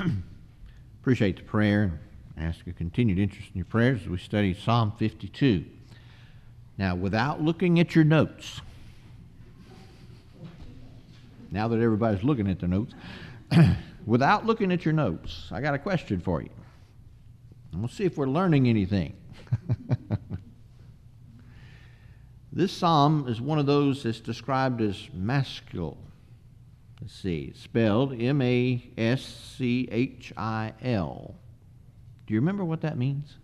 Appreciate the prayer. Ask your continued interest in your prayers as we study Psalm 52. Now, without looking at your notes, now that everybody's looking at their notes, without looking at your notes, I got a question for you. And we'll see if we're learning anything. This psalm is one of those that's described as maskil. Let's see, it's spelled M-A-S-C-H-I-L. Do you remember what that means?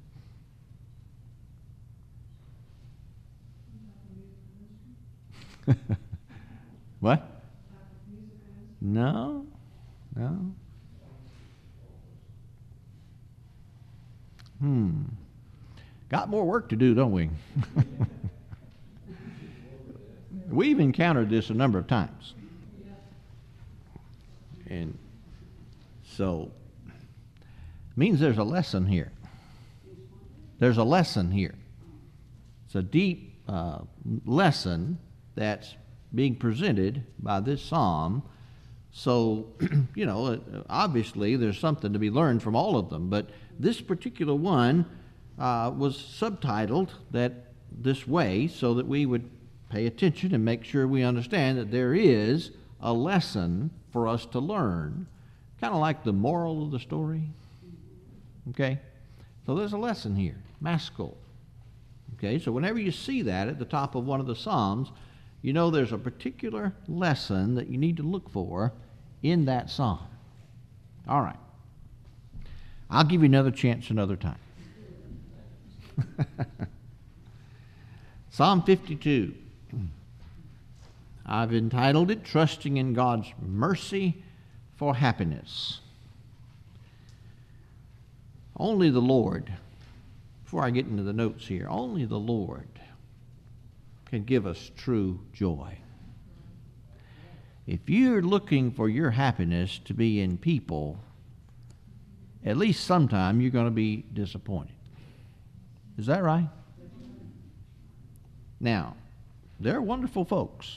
What? No. Got more work to do, don't we? We've encountered this a number of times. And so, it means there's a lesson here. There's a lesson here. It's a deep lesson that's being presented by this psalm. So, obviously there's something to be learned from all of them, but this particular one was subtitled this way so that we would pay attention and make sure we understand that there is a lesson for us to learn, kind of like the moral of the story. Okay? So there's a lesson here, maskil. Okay, so whenever you see that at the top of one of the Psalms, you know there's a particular lesson that you need to look for in that psalm. All right. I'll give you another chance another time. Psalm 52. I've entitled it, Trusting in God's Mercy for Happiness. Only the Lord, before I get into the notes here, only the Lord can give us true joy. If you're looking for your happiness to be in people, at least sometime you're going to be disappointed. Is that right? Now, they're wonderful folks,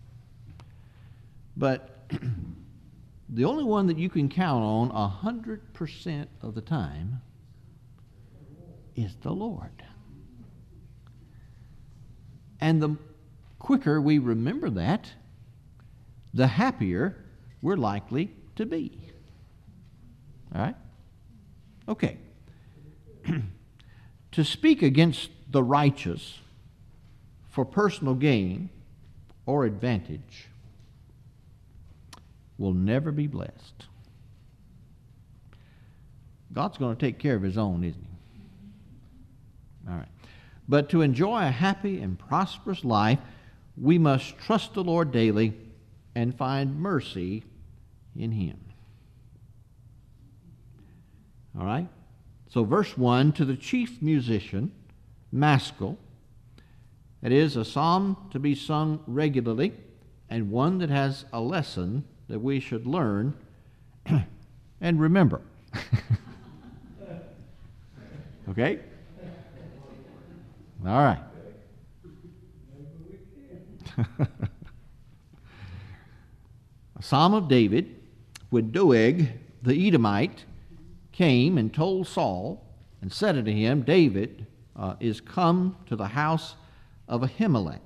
but the only one that you can count on 100% of the time is the Lord. And the quicker we remember that, the happier we're likely to be. All right? Okay. To speak against the righteous for personal gain or advantage will never be blessed. God's going to take care of his own, isn't he? All right. But to enjoy a happy and prosperous life, we must trust the Lord daily and find mercy in him. All right? So verse 1, to the chief musician, maskil, it is a psalm to be sung regularly and one that has a lesson that we should learn and remember. Okay? All right. A Psalm of David, when Doeg the Edomite came and told Saul and said unto him, David is come to the house of Ahimelech.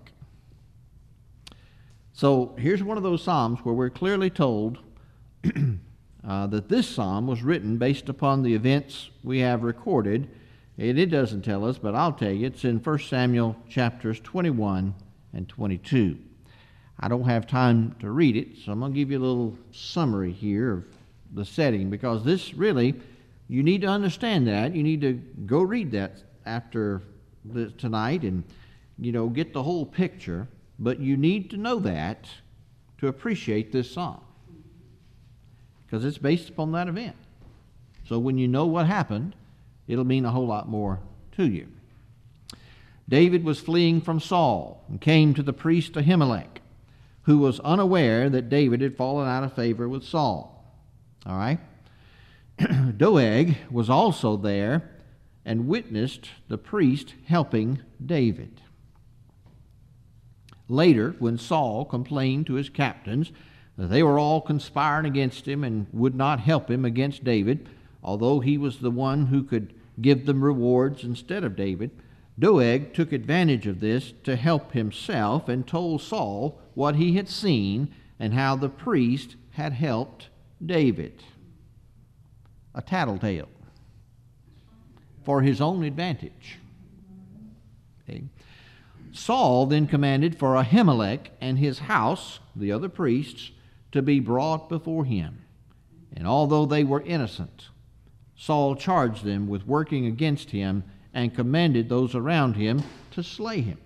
So here's one of those psalms where we're clearly told that this psalm was written based upon the events we have recorded. And it doesn't tell us, but I'll tell you, it's in 1 Samuel chapters 21 and 22. I don't have time to read it, so I'm going to give you a little summary here of the setting, because this really, you need to understand that. You need to go read that after tonight and, get the whole picture. But you need to know that to appreciate this psalm, because it's based upon that event. So when you know what happened, it'll mean a whole lot more to you. David was fleeing from Saul and came to the priest Ahimelech, who was unaware that David had fallen out of favor with Saul. All right? Doeg was also there and witnessed the priest helping David. Later, when Saul complained to his captains They were all conspiring against him and would not help him against David, although he was the one who could give them rewards instead of David. Doeg took advantage of this to help himself and told Saul what he had seen and how the priest had helped David. A tattletale for his own advantage. Okay. Saul then commanded for Ahimelech and his house, the other priests, to be brought before him. And although they were innocent, Saul charged them with working against him and commanded those around him to slay him.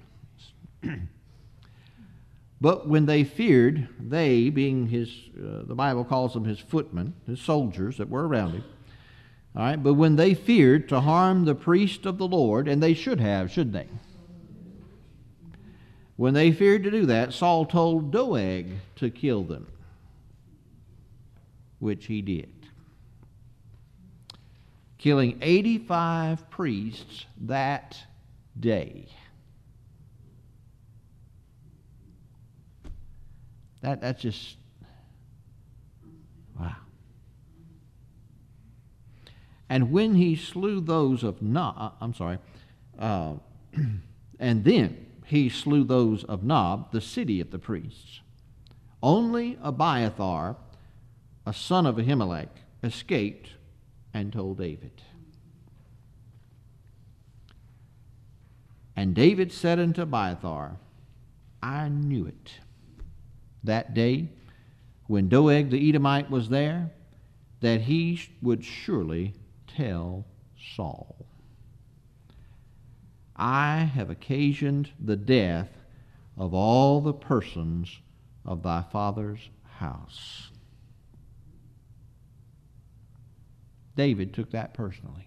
But when they feared, they, being his, the Bible calls them his footmen, his soldiers that were around him, all right, but when they feared to harm the priest of the Lord, and they should have, shouldn't they? When they feared to do that, Saul told Doeg to kill them, which he did, killing 85 priests that day. That's just, wow. And when he slew those of Nob, and then he slew those of Nob, the city of the priests. Only Abiathar, a son of Ahimelech, escaped and told David. And David said unto Abiathar, I knew it that day when Doeg the Edomite was there, that he would surely tell Saul, I have occasioned the death of all the persons of thy father's house. David took that personally.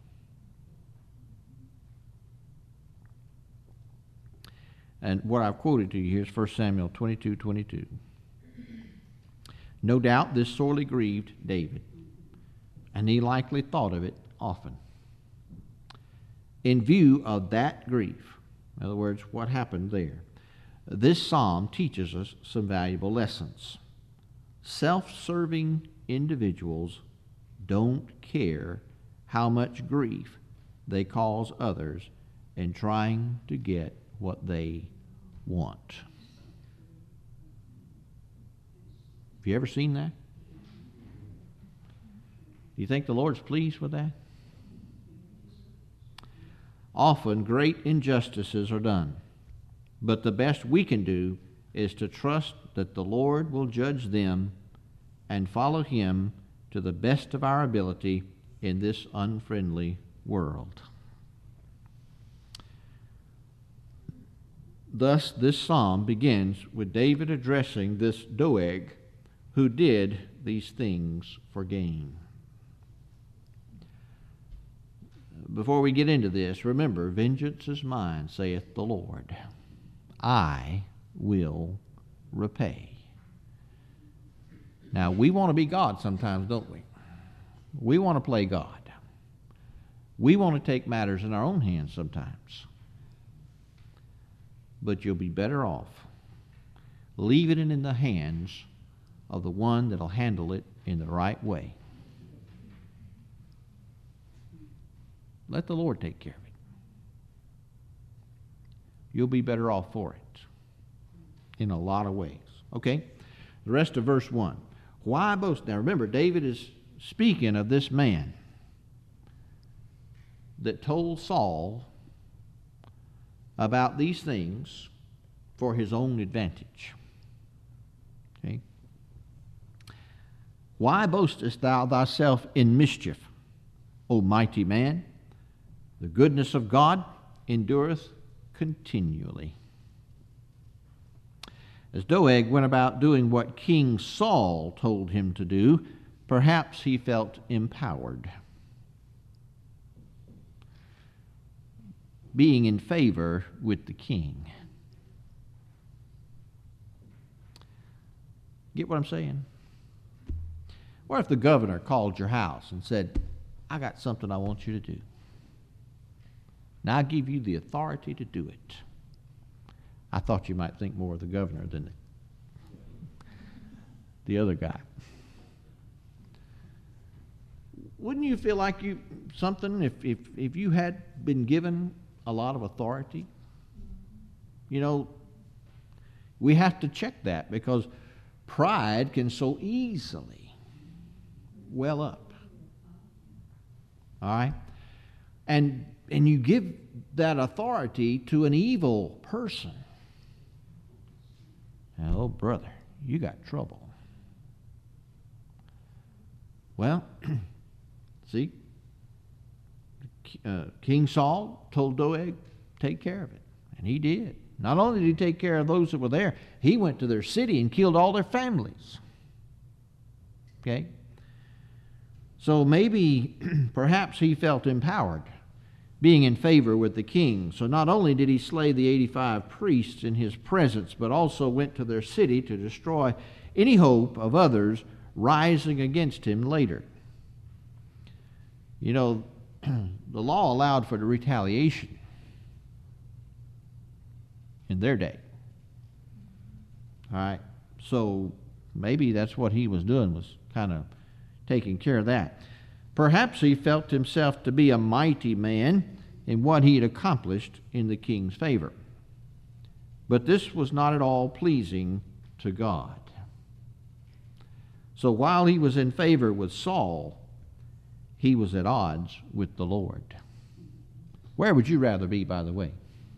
And what I've quoted to you here is 1 Samuel 22:22. No doubt this sorely grieved David, and he likely thought of it often. In view of that grief, in other words, what happened there, this psalm teaches us some valuable lessons. Self-serving individuals don't care how much grief they cause others in trying to get what they want. Have you ever seen that? Do you think the Lord's pleased with that? Often great injustices are done, but the best we can do is to trust that the Lord will judge them and follow Him to the best of our ability in this unfriendly world. Thus, this psalm begins with David addressing this Doeg who did these things for gain. Before we get into this, remember, vengeance is mine, saith the Lord. I will repay. Now, we want to be God sometimes, don't we? We want to play God. We want to take matters in our own hands sometimes. But you'll be better off leaving it in the hands of the one that'll handle it in the right way. Let the Lord take care of it. You'll be better off for it in a lot of ways. Okay? The rest of verse 1. Why boast? Now remember, David is speaking of this man that told Saul about these things for his own advantage. Okay? Why boastest thou thyself in mischief, O mighty man? The goodness of God endureth continually. As Doeg went about doing what King Saul told him to do, perhaps he felt empowered, being in favor with the king. Get what I'm saying? What if the governor called your house and said, I got something I want you to do. Now I give you the authority to do it. I thought you might think more of the governor than the other guy. Wouldn't you feel like something if you had been given a lot of authority? You know, we have to check that because pride can so easily well up. All right? And you give that authority to an evil person. Now, oh, brother, you got trouble. Well, see, King Saul told Doeg, take care of it. And he did. Not only did he take care of those that were there, he went to their city and killed all their families. Okay? So maybe, perhaps he felt empowered, being in favor with the king. So not only did he slay the 85 priests in his presence, but also went to their city to destroy any hope of others rising against him later. You know, the law allowed for the retaliation in their day. All right, so maybe that's what he was doing, was kind of taking care of that. Perhaps he felt himself to be a mighty man in what he had accomplished in the king's favor. But this was not at all pleasing to God. So while he was in favor with Saul, he was at odds with the Lord. Where would you rather be, by the way?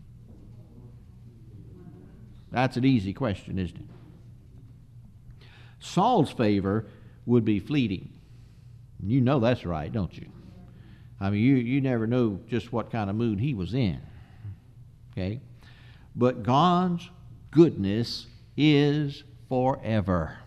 That's an easy question, isn't it? Saul's favor would be fleeting. You know that's right, don't you? I mean, you never know just what kind of mood he was in. Okay? But God's goodness is forever.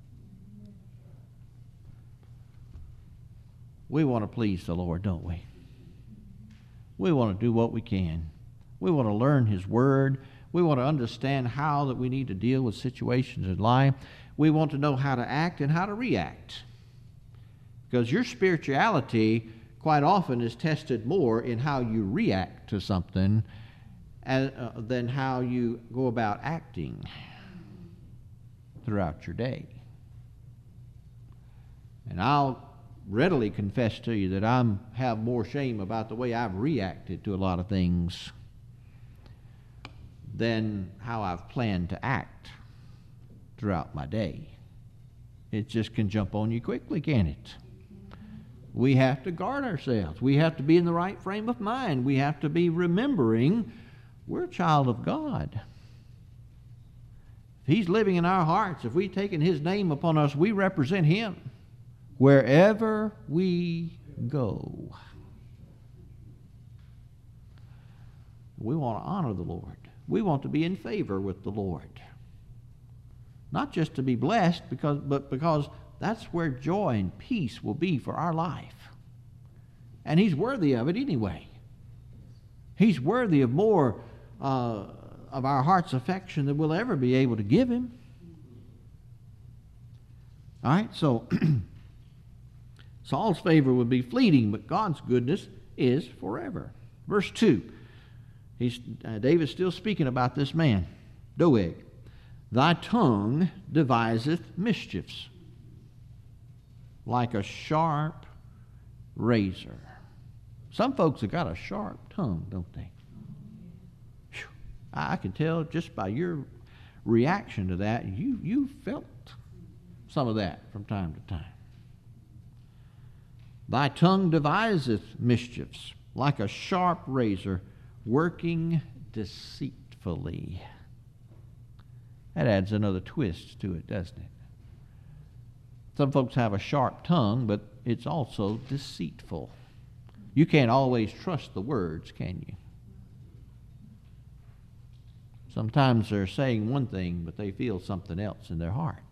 We want to please the Lord, don't we? We want to do what we can. We want to learn His Word. We want to understand how that we need to deal with situations in life. We want to know how to act and how to react. Because your spirituality quite often is tested more in how you react to something than how you go about acting throughout your day. And I'll readily confess to you that I have more shame about the way I've reacted to a lot of things than how I've planned to act throughout my day. It just can jump on you quickly, can't it? We have to guard ourselves. We have to be in the right frame of mind. We have to be remembering we're a child of God. If He's living in our hearts, if we've taken His name upon us, we represent Him wherever we go. We want to honor the Lord. We want to be in favor with the Lord. Not just to be blessed, but because that's where joy and peace will be for our life. And He's worthy of it anyway. He's worthy of more of our heart's affection than we'll ever be able to give Him. All right, so Saul's favor would be fleeting, but God's goodness is forever. Verse 2, David's still speaking about this man, Doeg. Thy tongue deviseth mischiefs, like a sharp razor. Some folks have got a sharp tongue, don't they? Whew. I can tell just by your reaction to that, you felt some of that from time to time. Thy tongue deviseth mischiefs, like a sharp razor, working deceitfully. That adds another twist to it, doesn't it? Some folks have a sharp tongue, but it's also deceitful. You can't always trust the words, can you? Sometimes they're saying one thing, but they feel something else in their heart.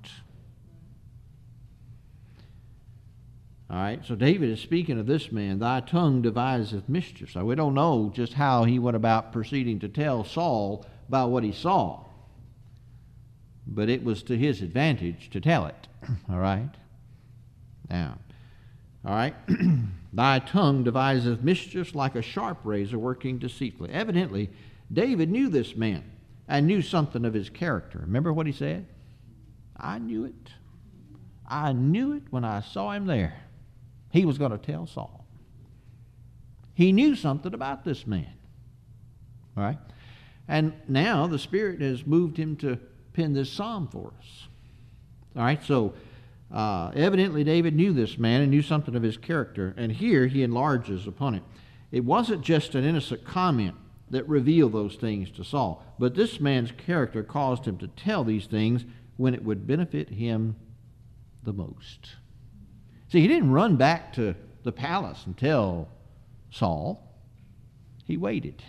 All right, so David is speaking of this man. Thy tongue deviseth mischief. So we don't know just how he went about proceeding to tell Saul about what he saw. But it was to his advantage to tell it. All right? Now, all right? Thy tongue deviseth mischief like a sharp razor working deceitfully. Evidently, David knew this man and knew something of his character. Remember what he said? I knew it. I knew it when I saw him there. He was going to tell Saul. He knew something about this man. All right? And now the Spirit has moved him to pen this psalm for us. All right? So evidently David knew this man and knew something of his character. And here he enlarges upon it. It wasn't just an innocent comment that revealed those things to Saul, but this man's character caused him to tell these things when it would benefit him the most. See, he didn't run back to the palace and tell Saul. He waited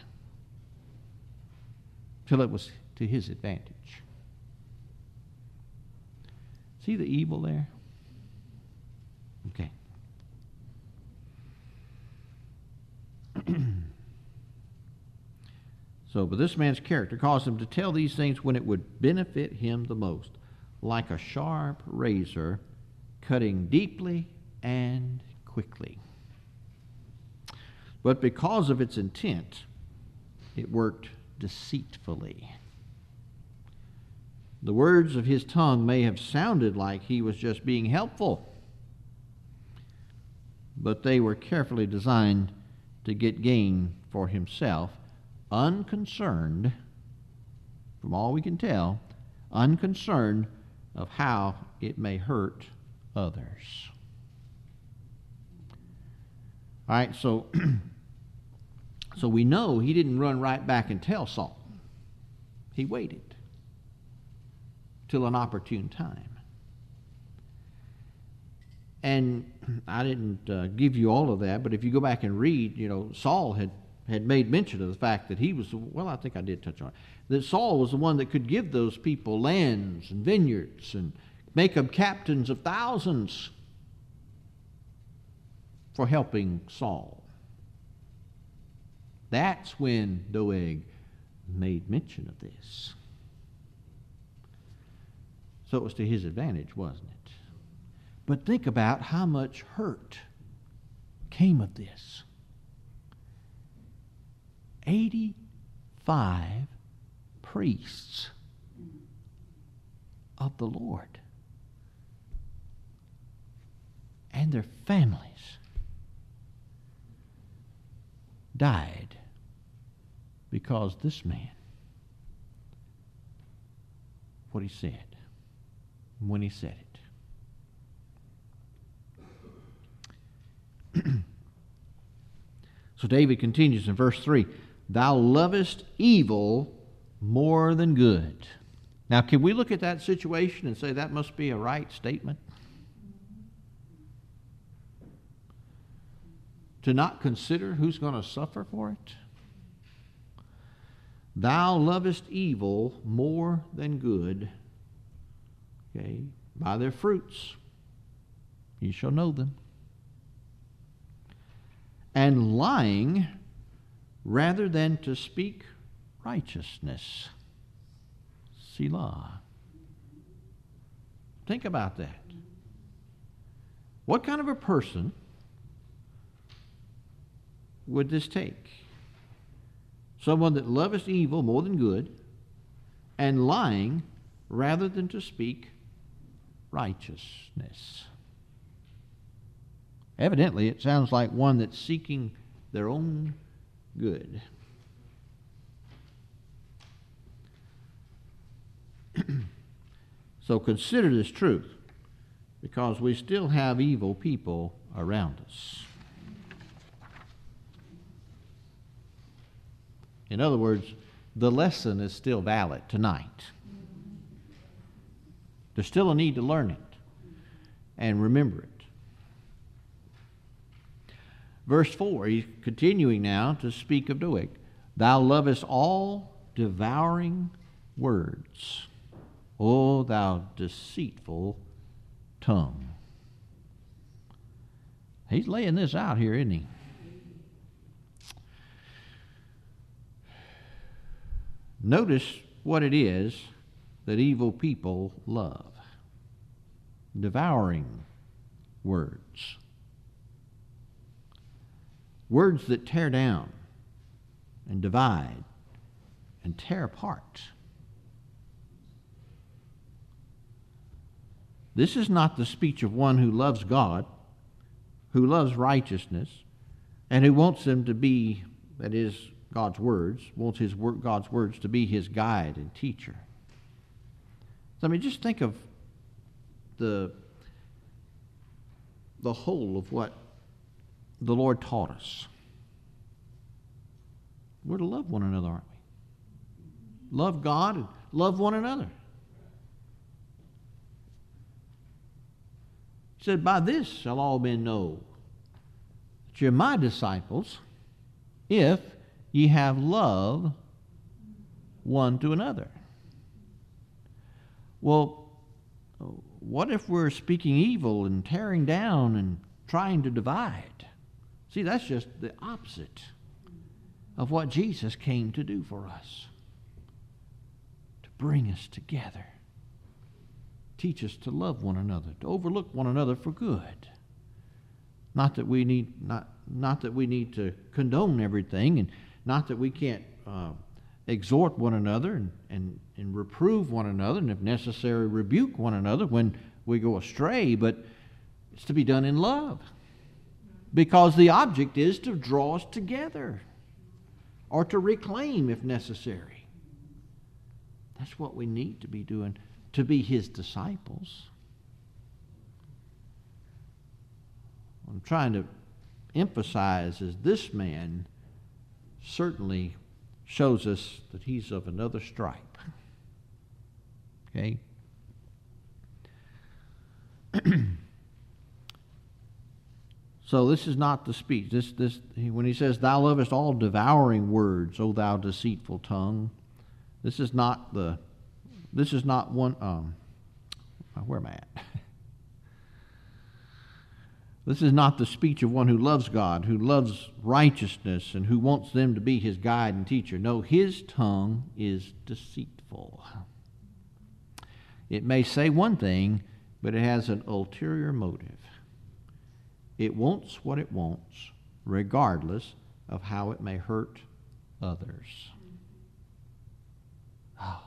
till it was to his advantage. See the evil there? Okay. But this man's character caused him to tell these things when it would benefit him the most, like a sharp razor cutting deeply and quickly. But because of its intent, it worked deceitfully. The words of his tongue may have sounded like he was just being helpful, but they were carefully designed to get gain for himself, unconcerned, from all we can tell, unconcerned of how it may hurt others. All right, so we know he didn't run right back and tell Saul. He waited till an opportune time. And I didn't give you all of that, but if you go back and read, Saul had made mention of the fact that he was, I think I did touch on it, that Saul was the one that could give those people lands and vineyards and make them captains of thousands for helping Saul. That's when Doeg made mention of this. So it was to his advantage, wasn't it? But think about how much hurt came of this. 85 priests of the Lord and their families died because this man, what he said, when he said it. So David continues in verse 3, "Thou lovest evil more than good." Now, can we look at that situation and say that must be a right statement? To not consider who's going to suffer for it? Thou lovest evil more than good. Okay, by their fruits ye shall know them. And lying rather than to speak righteousness. Selah. Think about that. What kind of a person would this take? Someone that loveth evil more than good, and lying rather than to speak righteousness. Evidently, it sounds like one that's seeking their own good. So consider this truth, because we still have evil people around us. In other words, the lesson is still valid tonight. There's still a need to learn it and remember it. Verse 4, he's continuing now to speak of Doeg. Thou lovest all devouring words, O thou deceitful tongue. He's laying this out here, isn't he? Notice what it is that evil people love. Devouring words. Words that tear down and divide and tear apart. This is not the speech of one who loves God, who loves righteousness, and who wants them to be, that is, God's words, wants God's words to be his guide and teacher. So, I mean, just think of the whole of what the Lord taught us. We're to love one another, aren't we? Love God and love one another. He said, by this shall all men know that you're my disciples, if ye have love one to another. Well, what if we're speaking evil and tearing down and trying to divide? See, that's just the opposite of what Jesus came to do for us. To bring us together. Teach us to love one another, to overlook one another for good. Not that we need to condone everything, and not that we can't exhort one another and reprove one another, and if necessary rebuke one another when we go astray, but it's to be done in love. Because the object is to draw us together, or to reclaim if necessary. That's what we need to be doing, to be his disciples. What I'm trying to emphasize is this man certainly shows us that he's of another stripe. Okay? So this is not the speech. When he says, thou lovest all devouring words, O thou deceitful tongue, this is not one, where am I at? This is not the speech of one who loves God, who loves righteousness, and who wants them to be his guide and teacher. No, his tongue is deceitful. It may say one thing, but it has an ulterior motive. It wants what it wants, regardless of how it may hurt others. Oh.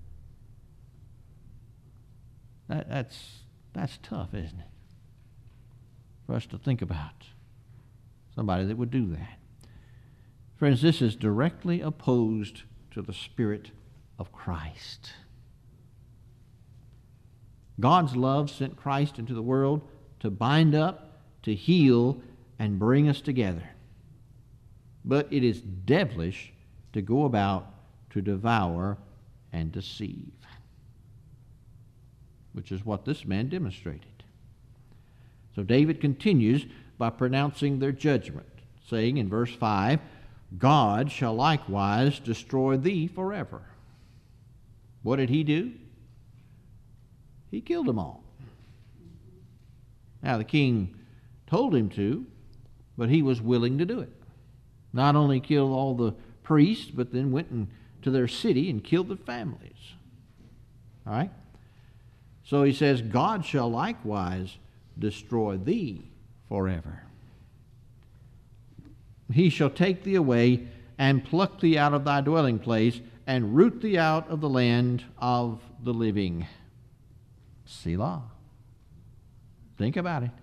That's tough, isn't it? For us to think about somebody that would do that. Friends, this is directly opposed to the Spirit of Christ. God's love sent Christ into the world to bind up, to heal, and bring us together. But it is devilish to go about to devour and deceive, which is what this man demonstrated. So David continues by pronouncing their judgment, saying in verse 5, God shall likewise destroy thee forever. What did he do? He killed them all. Now the king told him to, but he was willing to do it. Not only killed all the priests, but then went to their city and killed the families. All right? So he says, God shall likewise destroy thee forever. He shall take thee away and pluck thee out of thy dwelling place and root thee out of the land of the living. Selah. Think about it.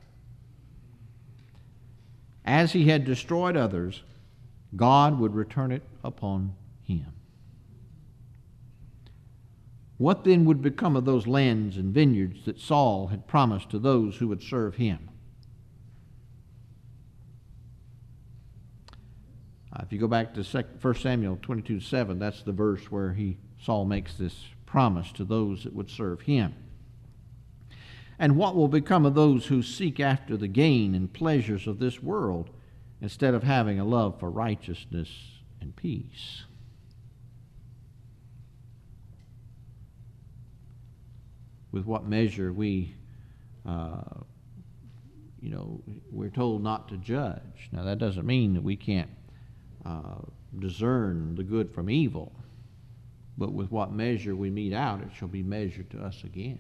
As he had destroyed others, God would return it upon him. What then would become of those lands and vineyards that Saul had promised to those who would serve him? If you go back to 1 Samuel 22:7, that's the verse where Saul makes this promise to those that would serve him. And what will become of those who seek after the gain and pleasures of this world instead of having a love for righteousness and peace? With what measure we're told not to judge. Now that doesn't mean that we can't discern the good from evil, but with what measure we mete out, it shall be measured to us again.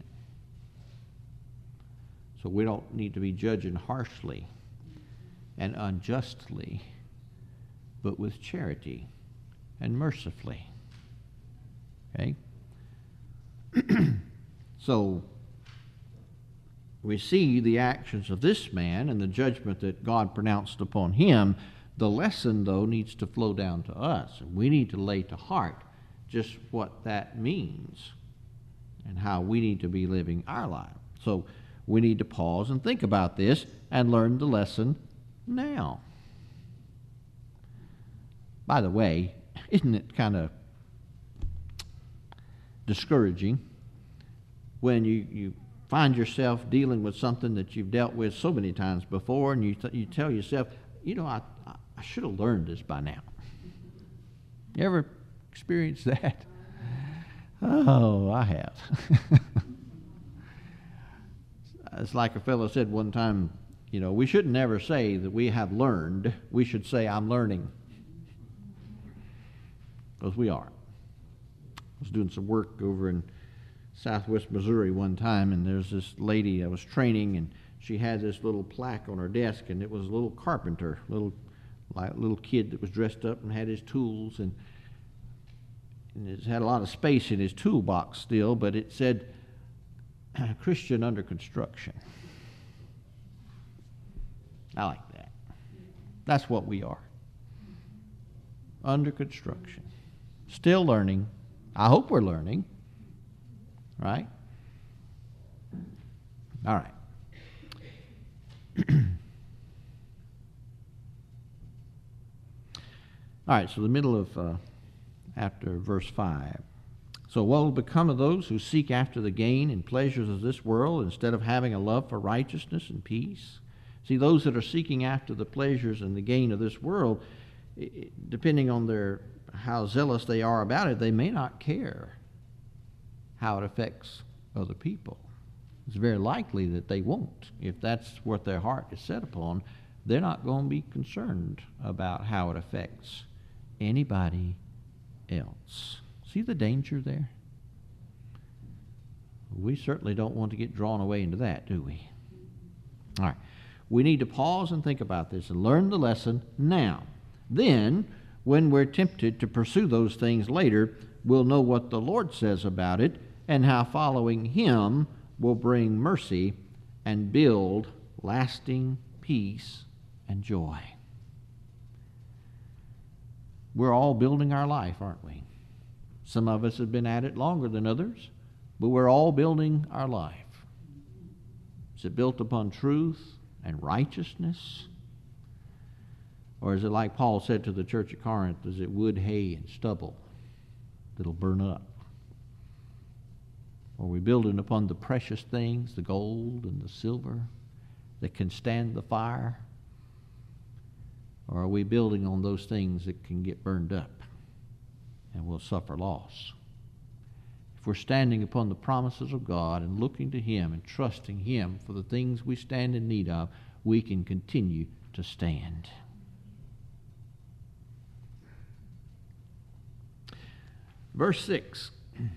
So we don't need to be judging harshly and unjustly, but with charity and mercifully. Okay? So, we see the actions of this man and the judgment that God pronounced upon him. The lesson, though, needs to flow down to us, and we need to lay to heart just what that means and how we need to be living our life. So we need to pause and think about this and learn the lesson now. By the way, isn't it kind of discouraging when you find yourself dealing with something that you've dealt with so many times before, and you tell yourself, I should have learned this by now. You ever experienced that? Oh, I have. It's like a fellow said one time, we should never say that we have learned. We should say, I'm learning. Because we are. I was doing some work over in Southwest Missouri one time, and there's this lady I was training, and she had this little plaque on her desk, and it was a little carpenter, little kid that was dressed up and had his tools, and it had a lot of space in his toolbox still, but it said, Christian under construction. I like that. That's what we are. Under construction. Still learning. I hope we're learning. Right? All right. All right, so the middle of, after verse 5. So what will become of those who seek after the gain and pleasures of this world instead of having a love for righteousness and peace? See, those that are seeking after the pleasures and the gain of this world, depending on how zealous they are about it, they may not care how it affects other people. It's very likely that they won't. If that's what their heart is set upon, they're not going to be concerned about how it affects anybody else. See the danger there? We certainly don't want to get drawn away into that, do we? All right. We need to pause and think about this and learn the lesson now. Then, when we're tempted to pursue those things later, we'll know what the Lord says about it and how following Him will bring mercy and build lasting peace and joy. We're all building our life, aren't we? Some of us have been at it longer than others, but we're all building our life. Is it built upon truth and righteousness? Or is it like Paul said to the church at Corinth, is it wood, hay, and stubble that'll burn up? Are we building upon the precious things, the gold and the silver, that can stand the fire? Or are we building on those things that can get burned up and will suffer loss? If we're standing upon the promises of God and looking to Him and trusting Him for the things we stand in need of, we can continue to stand. Verse 6.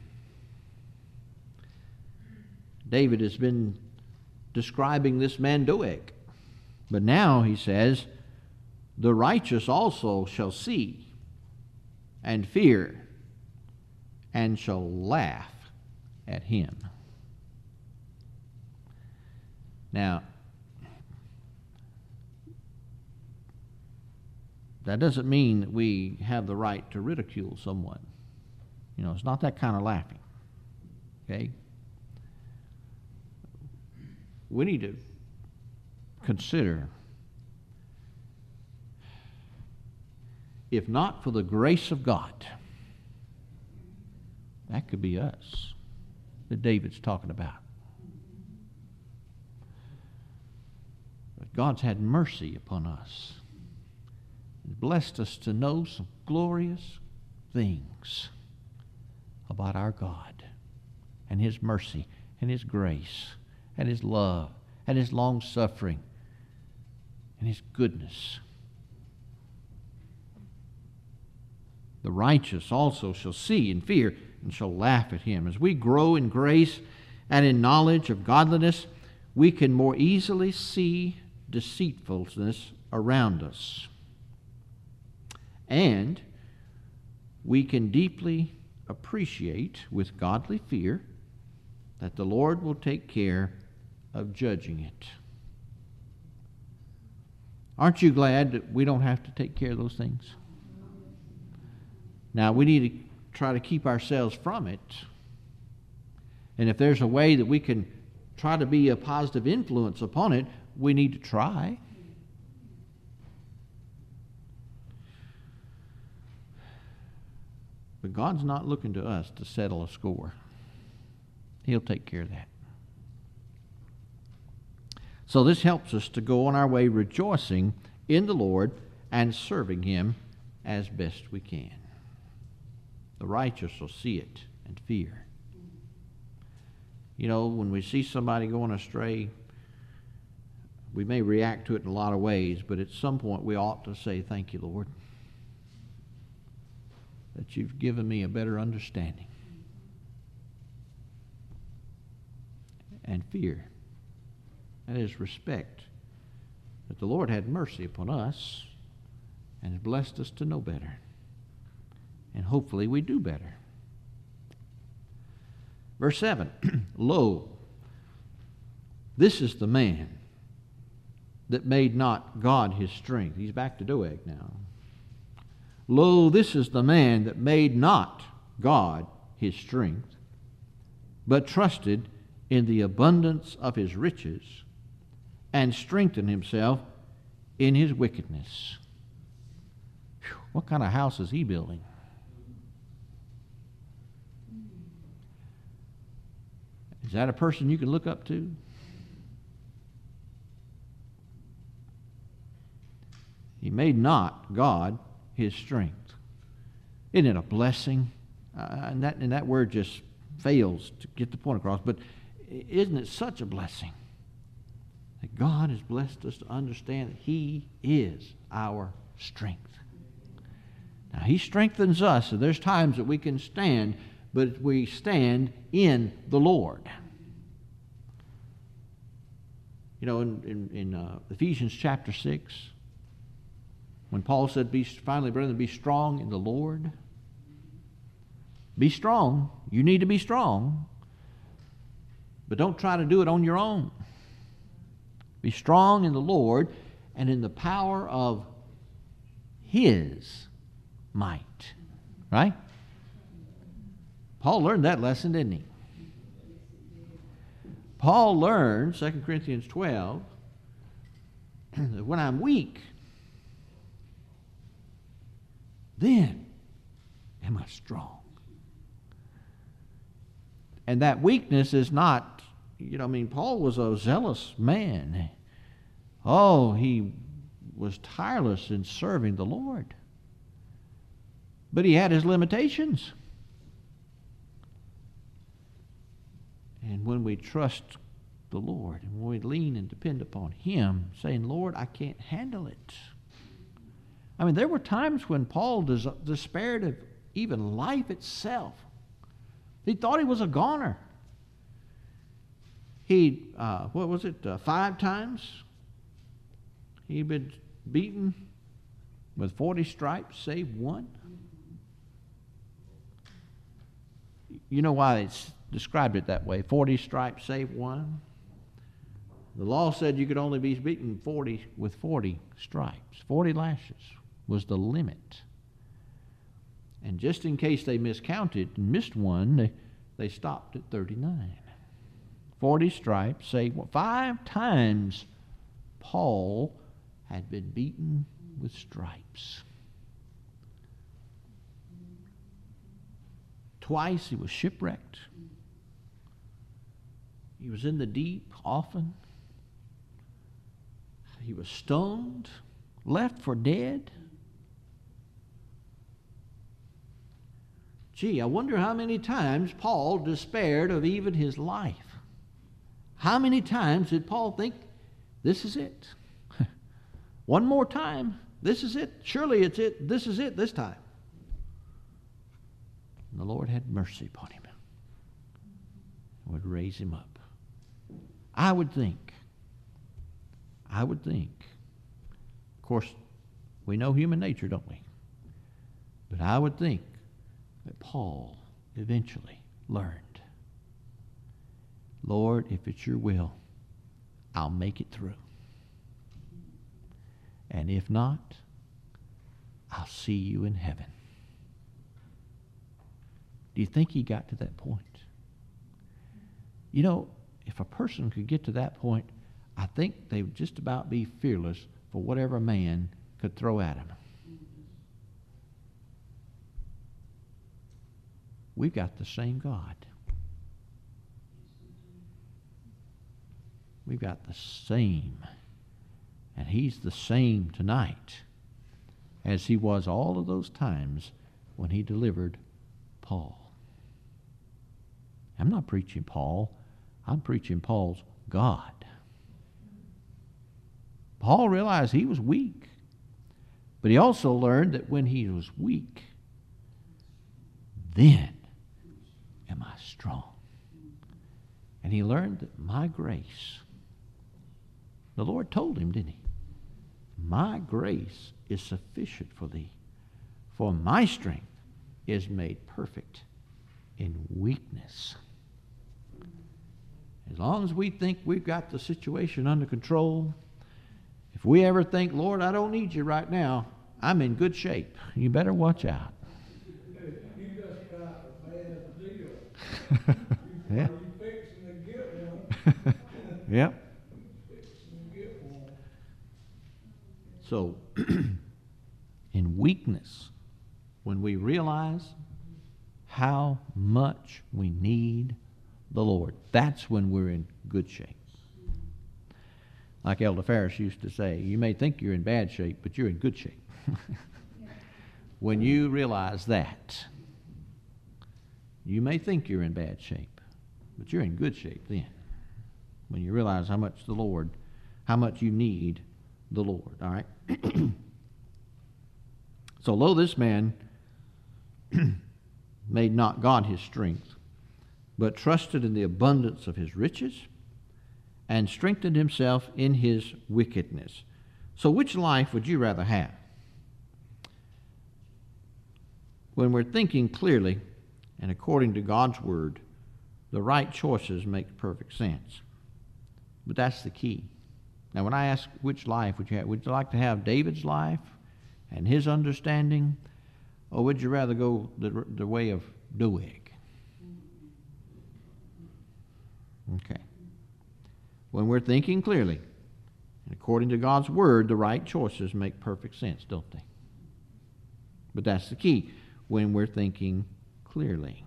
David has been describing this man Doeg. But now he says, the righteous also shall see and fear and shall laugh at him. Now, that doesn't mean that we have the right to ridicule someone. It's not that kind of laughing. Okay? We need to consider, if not for the grace of God, that could be us that David's talking about. But God's had mercy upon us and blessed us to know some glorious things about our God and His mercy and His grace and His love and His long-suffering and His goodness. The righteous also shall see and fear and shall laugh at him. As we grow in grace and in knowledge of godliness, we can more easily see deceitfulness around us. And we can deeply appreciate with godly fear that the Lord will take care of judging it. Aren't you glad that we don't have to take care of those things? Now, we need to try to keep ourselves from it. And if there's a way that we can try to be a positive influence upon it, we need to try. But God's not looking to us to settle a score. He'll take care of that. So this helps us to go on our way rejoicing in the Lord and serving Him as best we can. The righteous will see it and fear. You know, when we see somebody going astray, we may react to it in a lot of ways, but at some point we ought to say, "Thank you, Lord, that you've given me a better understanding." And fear. That is respect. That the Lord had mercy upon us and has blessed us to know better. And hopefully we do better. Verse 7, Lo, this is the man that made not God his strength. He's back to Doeg now. Lo, this is the man that made not God his strength, but trusted in the abundance of his riches, and strengthened himself in his wickedness. Whew, what kind of house is he building? Is that a person you can look up to? He made not God his strength. Isn't it a blessing? And that word just fails to get the point across. But isn't it such a blessing that God has blessed us to understand that He is our strength? Now, He strengthens us, and there's times that we can stand, but we stand in the Lord. You know, in Ephesians chapter 6, when Paul said, finally, brethren, be strong in the Lord. Be strong. You need to be strong. But don't try to do it on your own. Be strong in the Lord and in the power of His might. Right? Paul learned that lesson, didn't he? Paul learned, 2 Corinthians 12, that when I'm weak, then am I strong. And that weakness is not, Paul was a zealous man. Oh, he was tireless in serving the Lord. But he had his limitations. And when we trust the Lord, and when we lean and depend upon Him, saying, Lord, I can't handle it. There were times when Paul despaired of even life itself. He thought he was a goner. He, 5 times? He'd been beaten with 40 stripes, save one. You know why it's described it that way, 40 stripes, save one? The law said you could only be beaten with 40 stripes. 40 lashes was the limit. And just in case they miscounted and missed one, they stopped at 39. 40 stripes, save one. 5 times Paul had been beaten with stripes. Twice he was shipwrecked. He was in the deep often. He was stoned, left for dead. Gee, I wonder how many times Paul despaired of even his life. How many times did Paul think, this is it? One more time, this is it. Surely it's it. This is it this time. And the Lord had mercy upon him and would raise him up. I would think, of course, we know human nature, don't we? But I would think that Paul eventually learned, Lord, if it's your will, I'll make it through. And if not, I'll see you in heaven. Do you think he got to that point? You know, if a person could get to that point, I think they would just about be fearless for whatever man could throw at him. We've got the same God. We've got the same. And he's the same tonight as he was all of those times when he delivered Paul. I'm not preaching Paul. I'm preaching Paul's God. Paul realized he was weak. But he also learned that when he was weak, then am I strong. And he learned that my grace, the Lord told him, didn't he? My grace is sufficient for thee, for my strength is made perfect in weakness. As long as we think we've got the situation under control, if we ever think, Lord, I don't need you right now, I'm in good shape, you better watch out. You just got a bad deal. Yeah. Are you fixing to get one? Yep. Fixing to get one. So, in weakness, when we realize how much we need the Lord, that's when we're in good shape. Like Elder Ferris used to say, you may think you're in bad shape, but you're in good shape. When you realize that, you may think you're in bad shape, but you're in good shape then. When you realize how much you need the Lord, all right? So, lo, this man made not God his strength, but trusted in the abundance of his riches and strengthened himself in his wickedness. So which life would you rather have? When we're thinking clearly and according to God's word, the right choices make perfect sense. But that's the key. Now, when I ask which life would you have, would you like to have David's life and his understanding, or would you rather go the way of Doeg? Okay. When we're thinking clearly and according to God's word, the right choices make perfect sense, don't they? But that's the key. When we're thinking clearly.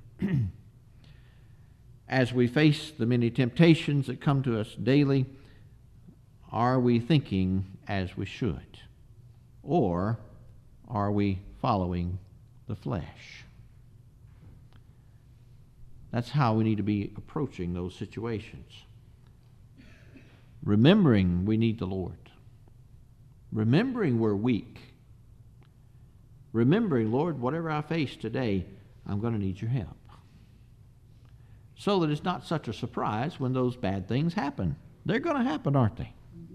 As we face the many temptations that come to us daily, are we thinking as we should? Or are we following the flesh? That's how we need to be approaching those situations. Remembering we need the Lord. Remembering we're weak. Remembering, Lord, whatever I face today, I'm going to need your help. So that it's not such a surprise when those bad things happen. They're going to happen, aren't they?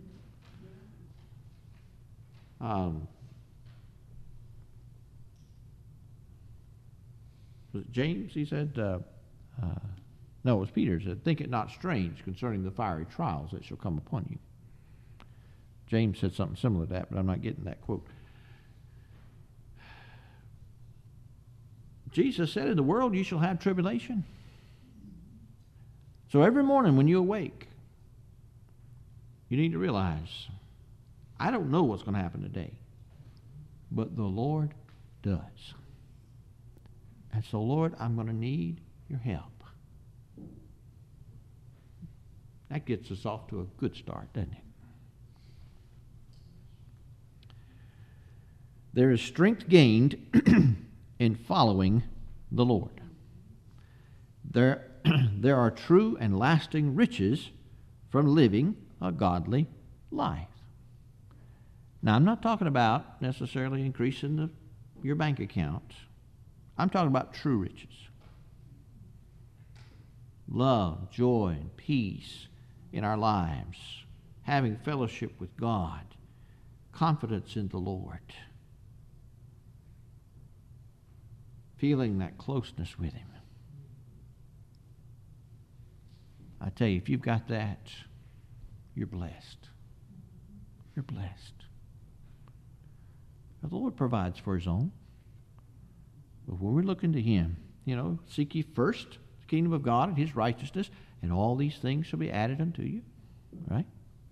Was it James? He said, no, it was Peter. He said, think it not strange concerning the fiery trials that shall come upon you. James said something similar to that, but I'm not getting that quote. Jesus said, in the world you shall have tribulation. So every morning when you awake, you need to realize, I don't know what's going to happen today, but the Lord does. And so, Lord, I'm going to need your help. That gets us off to a good start, doesn't it? There is strength gained in following the Lord. There are true and lasting riches from living a godly life. Now, I'm not talking about necessarily increasing your bank account. I'm talking about true riches. Love, joy, and peace in our lives. Having fellowship with God. Confidence in the Lord. Feeling that closeness with Him. I tell you, if you've got that, you're blessed. You're blessed. Now, the Lord provides for His own. But when we're looking to Him, seek ye first the kingdom of God and His righteousness, and all these things shall be added unto you. Right?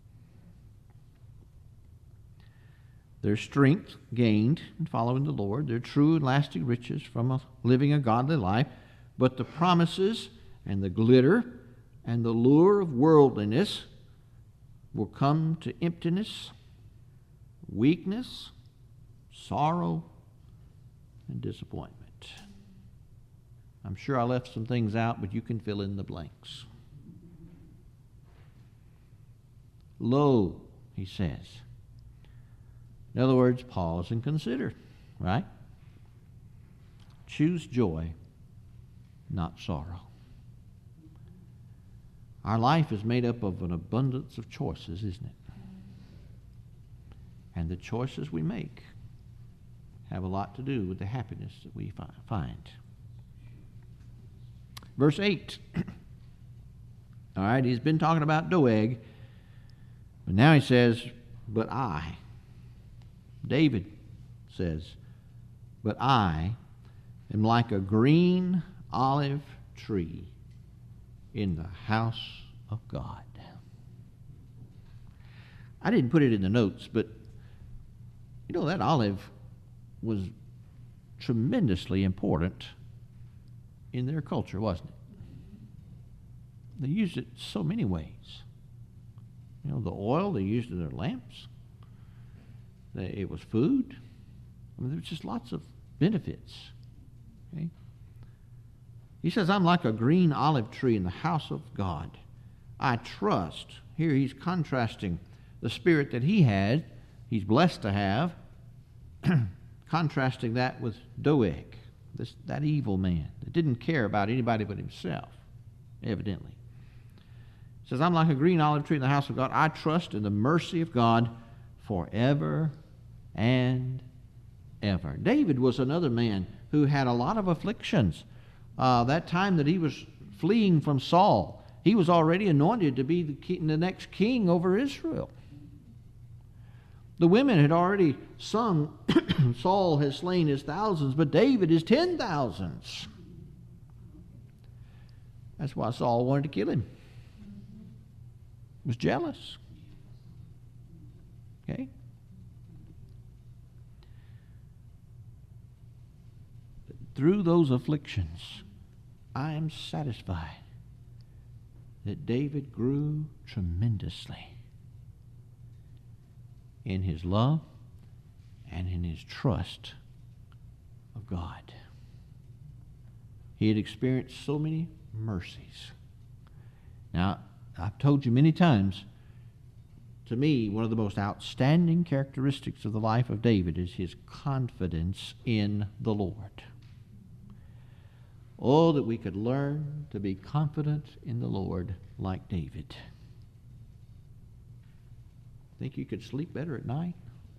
There's strength gained in following the Lord. There are true and lasting riches from living a godly life. But the promises and the glitter and the lure of worldliness will come to emptiness, weakness, sorrow, and disappointment. I'm sure I left some things out, but you can fill in the blanks. Lo, he says. In other words, pause and consider, right? Choose joy, not sorrow. Our life is made up of an abundance of choices, isn't it? And the choices we make have a lot to do with the happiness that we find. Verse 8. All right, he's been talking about Doeg, but now he says, but I. David says, but I am like a green olive tree in the house of God. I didn't put it in the notes, but that olive was tremendously important in their culture, wasn't it? They used it so many ways. The oil they used in their lamps. It was food. There was just lots of benefits. Okay? He says, I'm like a green olive tree in the house of God. I trust. Here he's contrasting the spirit that he had, he's blessed to have, contrasting that with Doeg, that evil man that didn't care about anybody but himself, evidently. He says, I'm like a green olive tree in the house of God. I trust in the mercy of God forever and ever. David was another man who had a lot of afflictions. That time that he was fleeing from Saul, he was already anointed to be the next king over Israel. The women had already sung, Saul has slain his thousands, but David his 10,000s. That's why Saul wanted to kill him. He was jealous. Okay? Through those afflictions, I am satisfied that David grew tremendously in his love and in his trust of God. He had experienced so many mercies. Now, I've told you many times, to me, one of the most outstanding characteristics of the life of David is his confidence in the Lord. Oh, that we could learn to be confident in the Lord like David. Think you could sleep better at night?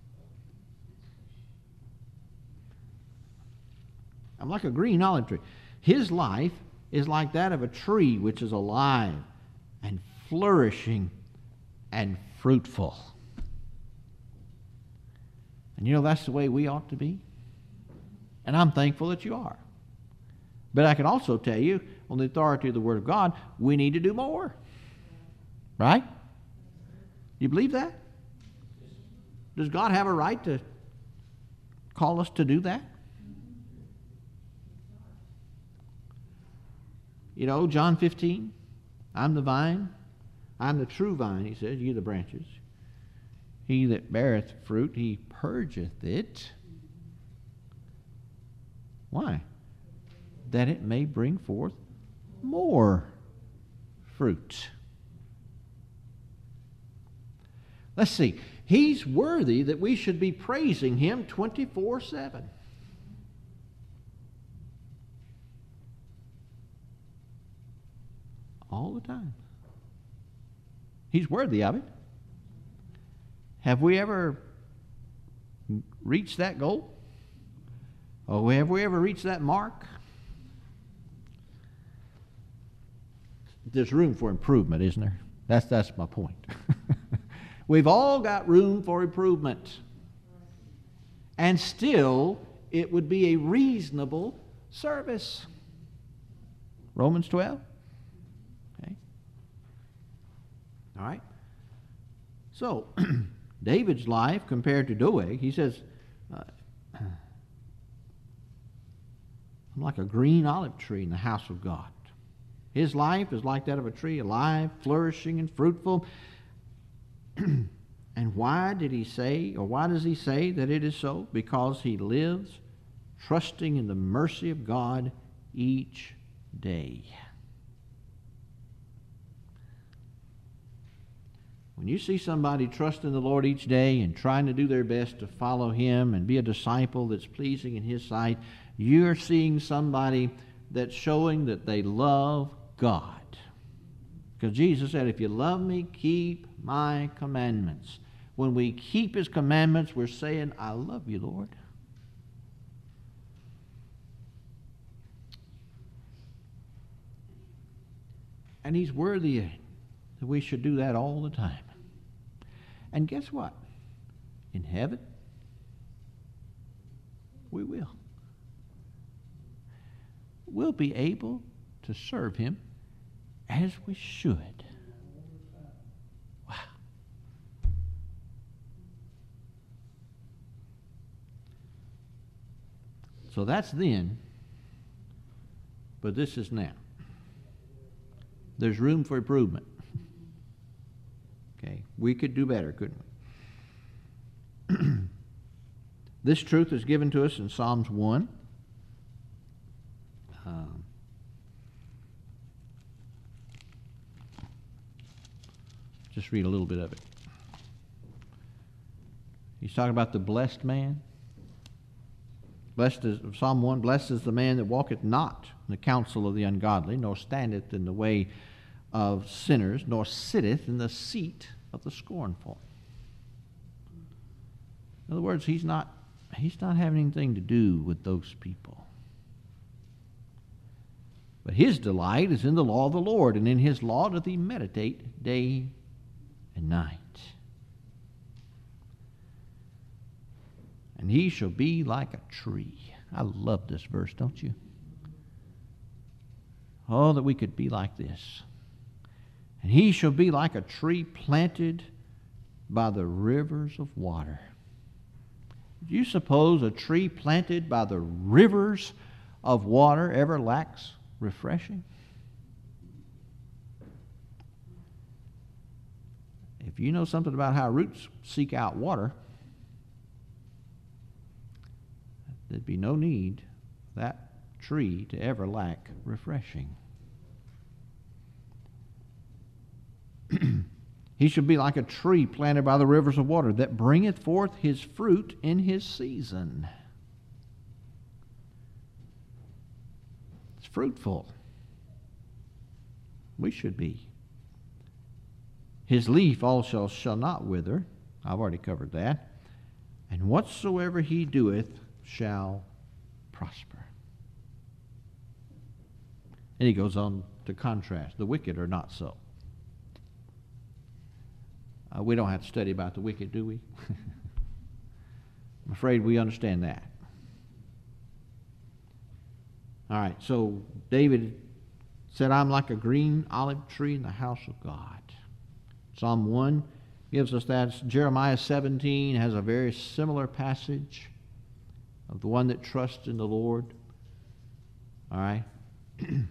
I'm like a green olive tree. His life is like that of a tree which is alive and flourishing and fruitful. And that's the way we ought to be. And I'm thankful that you are. But I can also tell you, on the authority of the Word of God, we need to do more. Right? You believe that? Does God have a right to call us to do that? John 15, I'm the vine, I'm the true vine, he says, you the branches. He that beareth fruit, he purgeth it. Why? That it may bring forth more fruit. Let's see. He's worthy that we should be praising him 24/7. All the time. He's worthy of it. Have we ever reached that goal? Or have we ever reached that mark? There's room for improvement, isn't there? That's my point. We've all got room for improvement. And still, it would be a reasonable service. Romans 12. Okay. All right. So, David's life compared to Doeg, he says, I'm like a green olive tree in the house of God. His life is like that of a tree, alive, flourishing, and fruitful. And why did he say, or why does he say that it is so? Because he lives trusting in the mercy of God each day. When you see somebody trusting the Lord each day and trying to do their best to follow Him and be a disciple that's pleasing in His sight, you're seeing somebody that's showing that they love God. Because Jesus said, if you love me, keep my commandments. When we keep His commandments, we're saying, I love you, Lord. And He's worthy that we should do that all the time. And guess what? In heaven, we will. We'll be able to serve Him as we should. Wow. So that's then, but this is now. There's room for improvement. Okay, we could do better, couldn't we? This truth is given to us in Psalms 1. Just read a little bit of it. He's talking about the blessed man. Blessed is, Psalm 1, blessed is the man that walketh not in the counsel of the ungodly, nor standeth in the way of sinners, nor sitteth in the seat of the scornful. In other words, he's not having anything to do with those people. But his delight is in the law of the Lord, and in his law doth he meditate day and night. And he shall be like a tree. I love this verse, don't you? Oh, that we could be like this. And he shall be like a tree planted by the rivers of water. Do you suppose a tree planted by the rivers of water ever lacks refreshing? If you know something about how roots seek out water, there'd be no need for that tree to ever lack refreshing. He should be like a tree planted by the rivers of water that bringeth forth his fruit in his season. It's fruitful. We should be. His leaf also shall not wither. I've already covered that. And whatsoever he doeth shall prosper. And he goes on to contrast. The wicked are not so. We don't have to study about the wicked, do we? I'm afraid we understand that. All right, so David said, I'm like a green olive tree in the house of God. Psalm 1 gives us that. Jeremiah 17 has a very similar passage of the one that trusts in the Lord. All right? And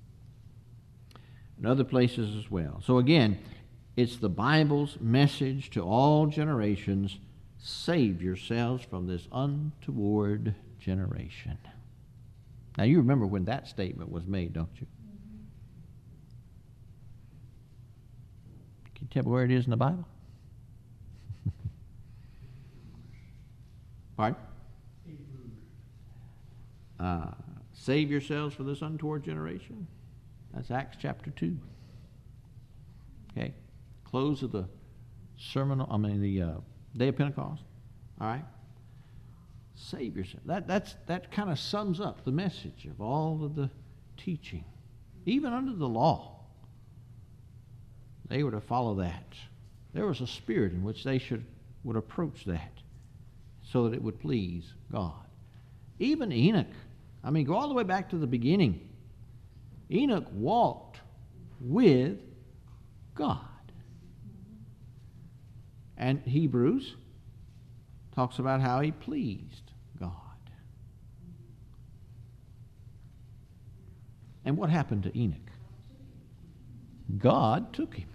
other places as well. So again, it's the Bible's message to all generations. Save yourselves from this untoward generation. Now you remember when that statement was made, don't you? Can you tell me where it is in the Bible? Pardon? Save yourselves from this untoward generation. That's Acts chapter 2. Okay. Close of the the day of Pentecost. All right. Save yourself. That kind of sums up the message of all of the teaching. Even under the law, they were to follow that. There was a spirit in which they would approach that so that it would please God. Even Enoch, go all the way back to the beginning. Enoch walked with God. And Hebrews talks about how he pleased God. And what happened to Enoch? God took him.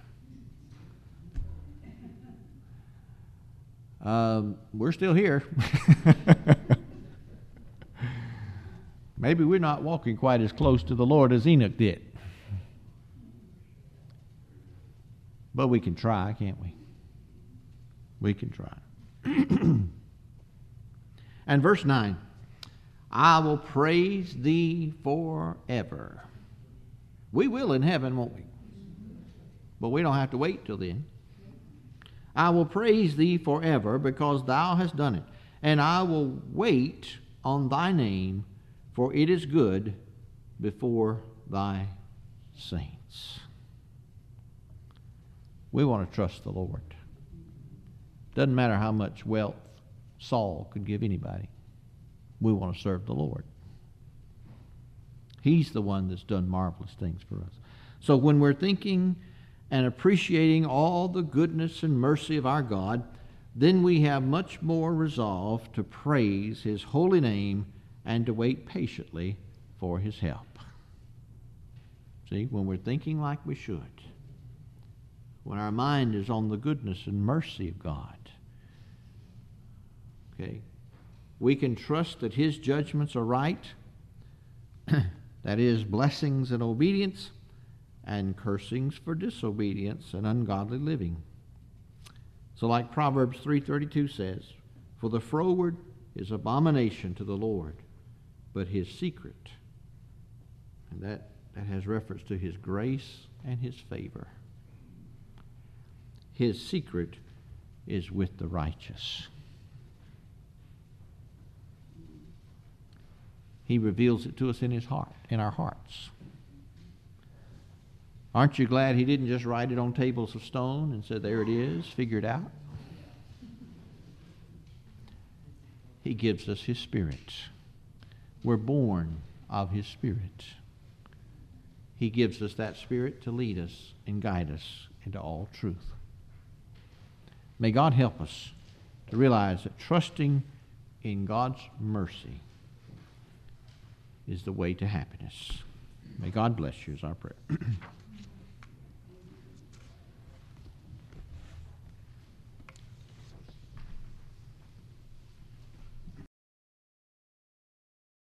We're still here. Maybe we're not walking quite as close to the Lord as Enoch did. But we can try, can't we? We can try. And verse 9, I will praise thee forever. We will in heaven, won't we? But we don't have to wait till then. I will praise thee forever because thou hast done it. And I will wait on thy name, for it is good before thy saints. We want to trust the Lord. Doesn't matter how much wealth Saul could give anybody. We want to serve the Lord. He's the one that's done marvelous things for us. So when we're thinking and appreciating all the goodness and mercy of our God, then we have much more resolve to praise his holy name and to wait patiently for his help. See, when we're thinking like we should, when our mind is on the goodness and mercy of God, okay, we can trust that his judgments are right, that is, blessings and obedience, and cursings for disobedience and ungodly living. So like Proverbs 3:32 says, for the froward is abomination to the Lord, but his secret, and that has reference to his grace and his favor. His secret is with the righteous. He reveals it to us in his heart, in our hearts. Aren't you glad he didn't just write it on tables of stone and say, there it is, figure it out? He gives us his Spirit. We're born of his Spirit. He gives us that Spirit to lead us and guide us into all truth. May God help us to realize that trusting in God's mercy is the way to happiness. May God bless you is our prayer.